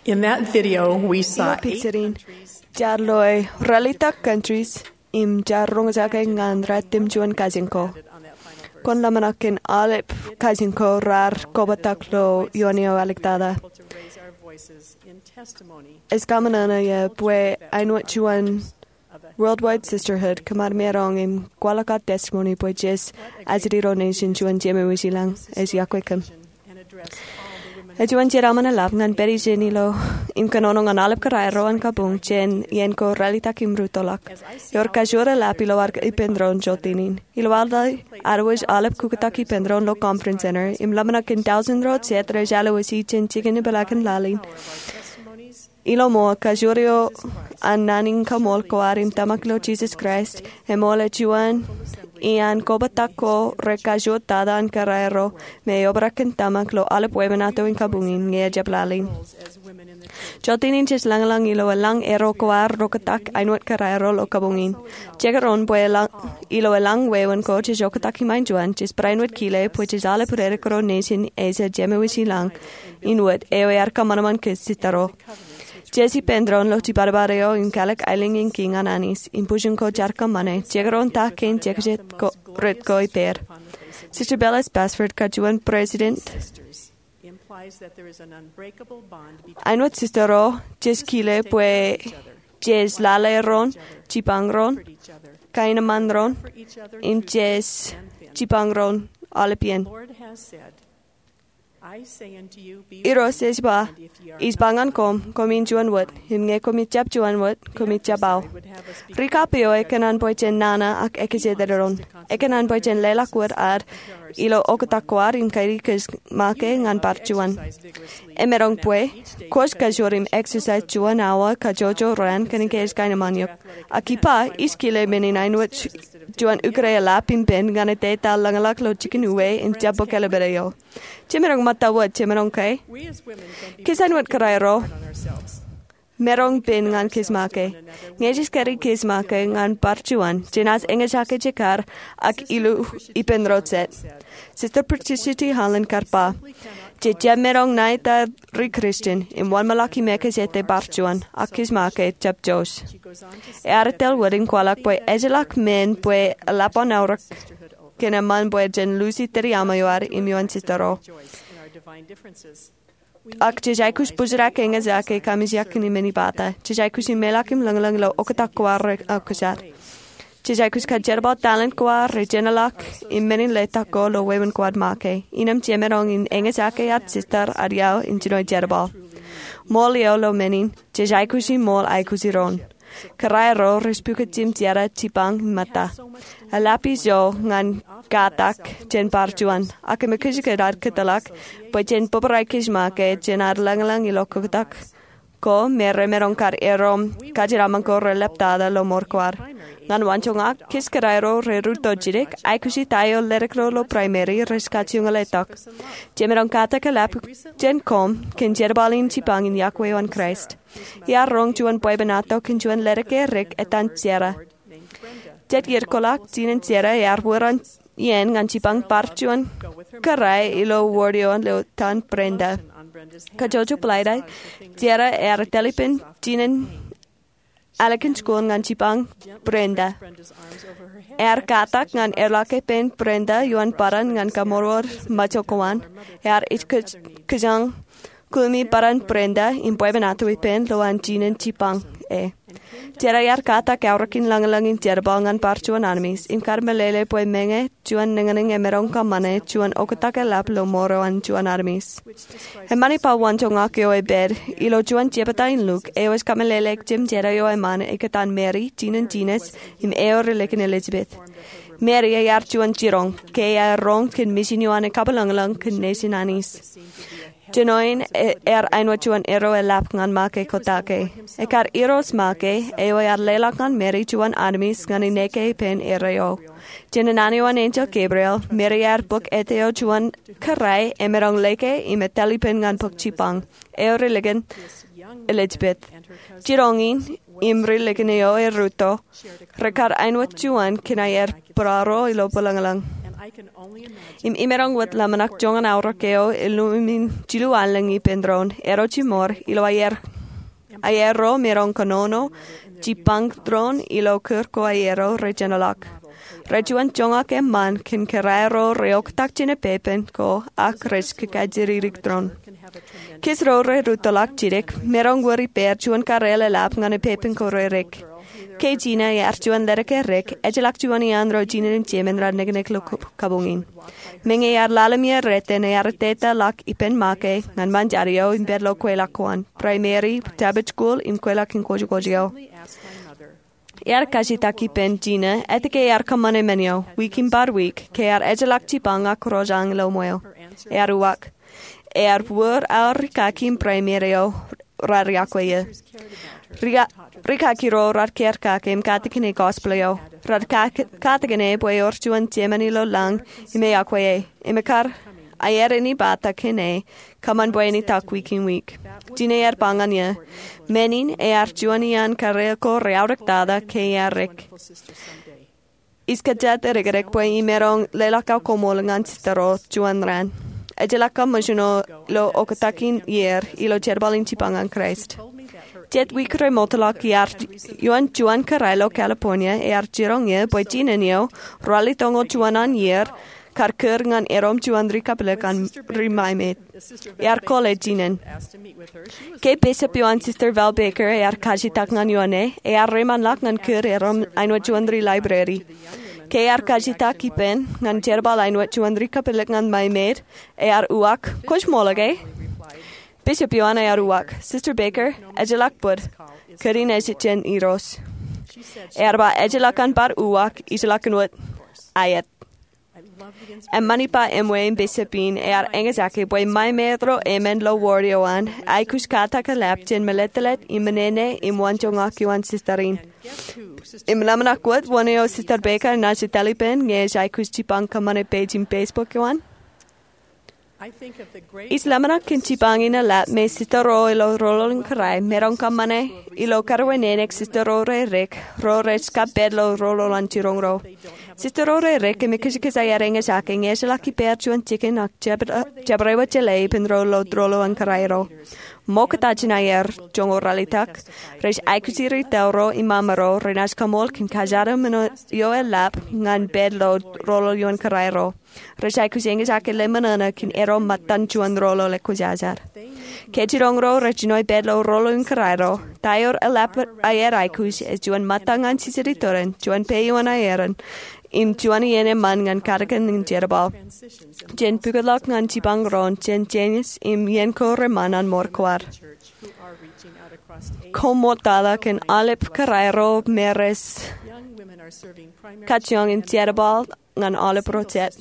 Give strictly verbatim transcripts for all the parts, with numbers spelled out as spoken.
In that video, we saw eight Pizzerin, countries Jarloi, Ralita countries, im Jarrongzake ngandra timjuan kazinko. on that final verse. Kon lamanakin alep kazinko rar kobataklo yonio aliktada. To raise our voices in testimony Eskamanana ye pue ainuat juan of the Worldwide Sisterhood kamar merong im kwalakat testimony pue jes aziriro nation juan jeme wisilang es yakwekam. and address all the women E juan jeraman alap ngan peri jenilo im kanonong an alep karairo an kabung jen yen ko ralita kim rutolak. Yor kajura lapilo ar ipendron jotinin. Ilwalda arwaj alep kukatak ipendron lo conference center im lamanakin thousand road setre jalo wisi jen chicken balakan lalin. testimonies. Ilo mo kajurio an naning kamol ko arim tamaklo Jesus Christ emole juan ian kobatako rekajot tadan karairo me obraken tamaklo alep webenato in kabungin nge jablalin. As women in the Jotinin jes langalang ilo lang ero koar rokatak ainuat karairo lo kabungin. Chegaron pue lang ilo lang wewen ko jes jokatak himain juan jes brainuat kile pue jes alep rerekro nesin eza jemewisi lang inuat eoyar kamanaman kisitaro. Jesse Pendron lo ti barbareo in kalak ailing in king ananis in pushing ko jarka mane chegaron ta ken chegajet ko red ko iper. Sister Bella's Basford kajuan president sisters implies that there is an unbreakable bond between ainut sistero jes kile pue jes laleron chipangron each other, kainamandron for each other. im jes chipangron alipien. Lord has said, I say unto you, be Iro one, says ba and if ye are is bangan kom komin juan wot him nge komit jap juan wot komit jabao. would have us be Rikapio ekanan poichen nana ak ekizederon. Ekanan poichen lela kuat ad ilo okatakwar im kairikas make ngan parchuan. vigorously Emerong pue, kos kajorim exercise juan awa kajojo ran kanikes kainamanyok. Akipa iskile meninain wat juan ukrea lapin pen ganete tal langalak lo chicken uwe in jabo kalabereo. Chimerong mata wat chimerong kai. we as women can be Kisan wat karairo. on ourselves. Merong pin ngan kismake. Ngejis kari kismake ngan parchuan. Jenas engejake jekar ak ilu ipenrotset. Sister Particity Holland karpa. Jeja merong naita ri Christian. In one malaki meke zete parchuan. Ak kismake jab jos. She goes on to say E artel wedding kwalak pue ejelak men pue lapon aurak. Kena man pue jen Lucy teri amayoar imyon sistero. rejoice in our divine differences. Ak jejaikus buzrak engezake kamizyak ni meni bata. Jejaikus in melakim langlang lo okatak kwar akusat. Jejaikus ka jerba talent kwar regenalak in meni letak ko lo wewen kwad make. Inam jemerong in engezake at sister ariao in jino jerba. Molio lo menin, jejaikus in mol aikusiron. Karairo respuket jim tiara chipang mata. Alapis yo ngan katak jen parjuan. Ake mekuzikedat ketalak, po jen poparakis make jen ar langlang ilokotak. Ko mere merongkar erom kajiramanko releptada lo morkwar. Ngan wanchonga kis karairo reruto jirik aikusi tayo lerekro lo primary reskachiung aletak. Jemerong katak alap jen kom ken jerbalin chipang in yakwe on Christ. Ya rong juan puebenato ken juan lereke rik etan tiara. Jet yerkolak tinen tiara yar wuran yen ngan chipang parchuan karai ilo wardio lo tan prenda. On Brenda's hand, Kajojo plaidai tiara er telipin tinen alakin school ngan chipang prenda. Brenda's arms over her head. Er katak ngan erlake pen prenda yuan paran ngan kamoror machokoan. Er it kajang kulmi paran prenda in puebenato pen lo an jinen chipang e. Tiara yar kata kaurakin langalangin tierbal ngan parchuan animis. In karmelele pue menge juan nenganing emerong kamane juan okatake lap lo moro an juan armis. Hemani pa wanchong akio e bed ilo juan jebata in luk eos kamelele jim jera yo e man ekatan Mary jinen jines im eo relikin Elizabeth. Mary e yar juan jirong ke ya rong kin misin yuan e kabalangalang kin nesin anis. Jenoin er ainwa juan ero e lap ngan make kotake. E kar eros make eo yar lelak ngan Mary juan armis ngan ineke pen ereo. Jenenani wan angel Gabriel, Mary yar book eteo juan karai emerong leke imetali pen ngan pok chipang. Eo religion Elizabeth. Jirongin im religion eo e ruto. Rekar ainwa juan kinayer braro ilo palangalang. I can only imagine Im imerong wat lamanak jongan aurokeo ilumin jilualang i pendron ero chimor ilo ayer aero merong kanono jipang dron ilo kirko aero regionalak. Rejuan jongak e man kin keraero reok tak jine pepen ko ak res kikajiririk dron. Kis rore rutolak jirek merong wari per juan karele lap ngane pepen ko rek. Ke Gina e arjuan lereke rek, ejelak juan i andro Gina rin jemen rad negenek lo kabungin. Menge e ar lalamia reten e arteta lak ipen make, ngan manjario in berlo kwela kwan, primary, tabit school in kwela kin kojo kojio. E ar kajita ki pen Gina, etike e ar kamane menio, weekin bar week, ke ar ejelak chipanga korojang lo moel. E ar uak. E ar wur ar rikakin primario rariakweye. Riga Rikakiro radkerkake im katikine gospelio. Radkatikine boi orjuan jemani lo lang ime akwaye. Imekar ayere ni bata kine kaman boi ni tak weekin week. Jine er banganya. Menin e arjuanian kareko reaurektada ke yarek. Iskajat regerek boi imerong lelakau komolangan sistero juan ran. Ejelaka majuno lo okatakin yer ilo jerbalin chipangan Christ. Jet wikre motalak yar yuan juan Carrello, California, e ar gironge boi ginenio, rally tongo juanan yer, karkur ngan erom juan rikapelek an rimaimet. E ar kole ginen. Ke bishop yuan Sister Val Baker e ar kajitak ngan yuane, e ar reman lak ngan kur erom ainwa juan ri library. Ke ar kajitak ipen ngan jerbal ainwa juan rikapelek ngan maimet, e ar uak, kush molage? Bishop Joanna Aruak, Sister Baker, ejelak bud, karin ejitjen iros. Erba ejelakan bar uak, ijelakan wat, ayat. En manipa emwein Bishopin er engezake boi mai metro emen lo warioan, aikus kataka lapjen meletelet imenene imwan jongak yuan sisterin. Imlamanak wat waneo Sister Baker na sitalipen, nge aikus chipang kamane page in Facebook yuan. Islamana kinchipangina lap me sitaro ilo rolling karai merong kamane ilo karwenenek sitaro re rek ro reska bedlo rololan chirongro. Sitaro re rek me kishikisa yarenga shake ngesela ki perchuan chicken ak jabrewa chele pen rolo drolo an karairo. Mokatachina yer jongo ralitak resh aikusiri tauro imamaro renas kamol kin kajara meno yo el lap ngan bedlo rolo yon karairo. Rashai kusenga sake lemanana kin ero matan chuan rolo le kujajar. Kechirongro rechinoi bedlo rolo in karairo. Tayor elap ayer aikus es juan matangan sisiritoren, juan peyuan ayeran. Im juan yene man ngan karakan in jerbal. Jen pugalok ngan chibang ron, jen jenis im yenko remanan morkwar. Komotada kin alep karairo meres kachong in jerbal ngan alep rotet.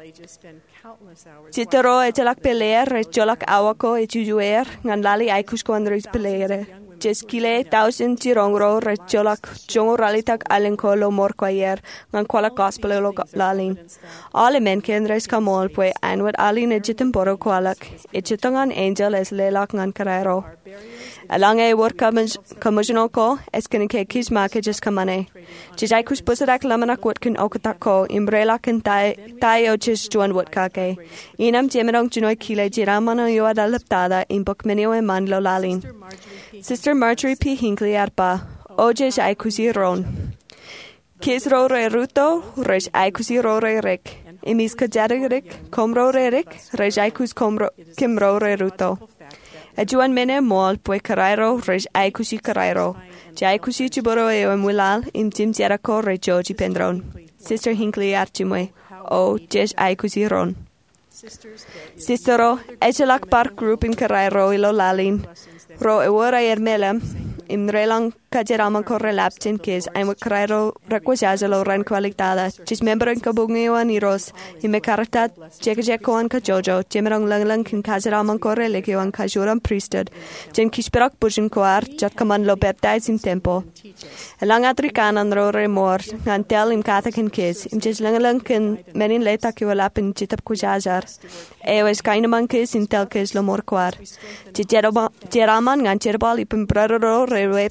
Citero e telak peleer e jolak awako e jujuer ngan lali aikus kondris peleere. Jeskile tausen tirongro re jolak jongo ralitak alenko lo morkwayer ngan kwala gospel lo lalin. Ale men ken res kamol pwe anwat alin e jitem boro kwalak. E jitangan angel es lelak ngan karairo. Alang e wor kamujono ko es ken ke kismake jes kamane. Jijai kus busadak lamanak wotkin okatako imbrela ken tai tai o jes juan wotkake. Inam jemerong junoi kile jiramano yo adalaptada in bokmenio e man lo lalin. Sister Marjorie P. Hinckley arpa, ojes aikusi ron. Kis ro re ruto, rej aikusi ro re rek. Imis kajarik, komro re rek, rej aikus kim ro re ruto. Ajuan mene mol pue karairo, rej aikusi karairo. Jaikusi chiboro e mulal, im jim jerako re joji pendron. Sister Hinckley archimwe, o jes aikusi ron. Sistero, ejelak park group in karairo ilo lalin. Ro e wora er melem, im relang kajerama corre lapchen kis, aim krairo requisazelo ran qualitada, chis membro in kabungiwan iros, ime karatat, jekjekoan ka jojo, jemerong lang lang kin kajerama corre legiwan kajuram priesthood, jen kisperak bushin koar, jat kaman lo baptize im tempo. Lang atrikanan ro re mor, ngan tel im katakin kis, im jes lang lang kin menin leta kiwalap in jitap kujajar. Eo es kainaman kis in tel kis lo mor kwar. Jerama ngan jerbal ipin braroro re wepen,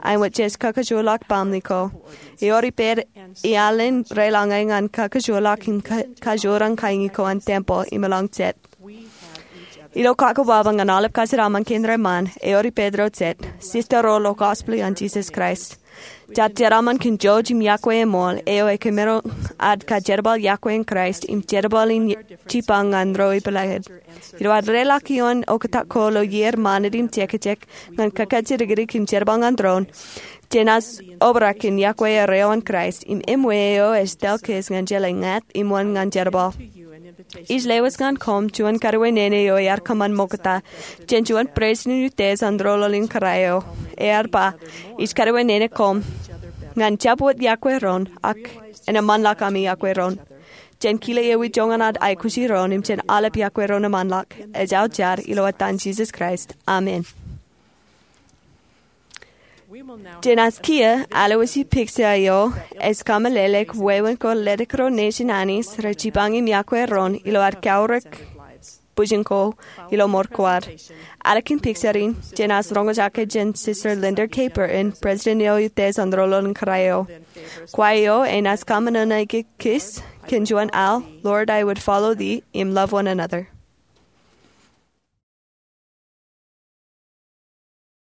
ein wat jes kakajulak bamni ko. I ori per i allen relangai ngan kakajulak in kajurang kaingi ko an tempo i malang set. Ilo kakababa ngan alip kasiraman kindre man, e ori Pedro set, sister rolo gospel on Jesus Christ. Jat jeraman kin George im Yahweh emol, eo e kemero ad ka jerbal Yahweh in Christ, im jerbal in chipang andro i belahed. Ilo ad relakion o katakolo yer manedim tekechek, ngan kakajirigirik im jerbal andron, jenas obrak in Yahweh reo in Christ, im emweo es delkes ngan jelingat, im wan ngan jerbal. Is lewas gan kom, juan karwe nene yo yar kaman mokata, jen juan presni nutes andrololin karayo, e arpa, is karwe nene kom, ngan jabwat Yahweh ron, ak, en a manlak ami Yahweh ron. Jen kile ewi jonganad ay kusi ron, im jen alep Yahweh ron a manlak, e jau jar ilo atan Jesus Christ. Amen. Jenas kia, alawasi pixia yo, es kamalelek wewen ko ledekro nation anis, rechibangim Yahweh ron, ilo arkaurek, bujenko, ilo morkwar. Alakin pixarin, jenas rongojake jen sister Linda Caper in President yo yutes androlon karayo. Kwayo, enas kamanana kiss, kinjuan al, Lord, I would follow thee, im love one another.